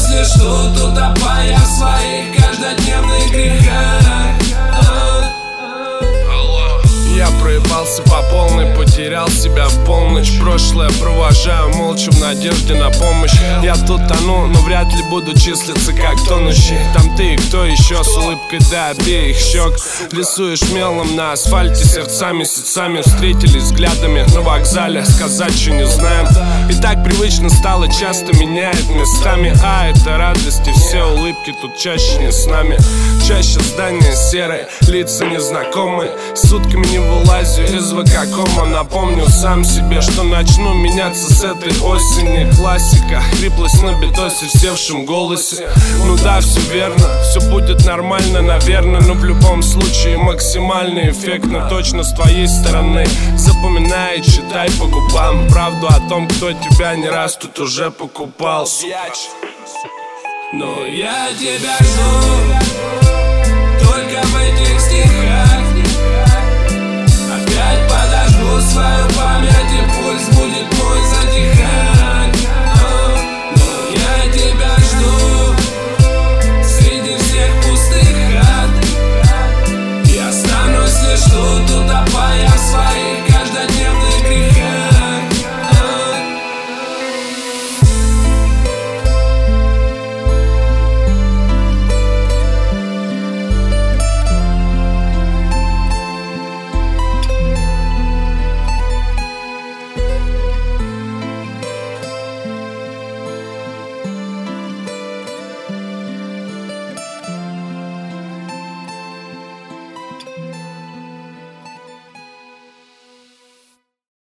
Если что, то утопая в своих каждодневных грехах. Я проебался по полной, потерял себя в полночь. Прошлое провожаю молча в надежде на помощь. Я тут тону, но вряд ли буду числиться как тонущий. Там ты и кто еще с улыбкой до обеих щек. Рисуешь мелом на асфальте сердцами, сетцами. Встретились взглядами на вокзале, сказать, что не знаем. И так привычно стало, часто меняет местами. А это радости, все улыбки тут чаще не с нами. Чаще здания серые, лица незнакомые. Сутками не вылазю из ВК-кома. Напомню сам себе, что начну меняться с этой осени. Классика, хриплость на битосе в севшем голосе. Ну да, все верно, все будет нормально, наверное. Но в любом случае максимально эффектно. Точно с твоей стороны. Запоминай, читай по губам правду о том, кто тебя не раз тут уже покупал. Но я тебя жду только в этих стихах. Опять подожгу свою память.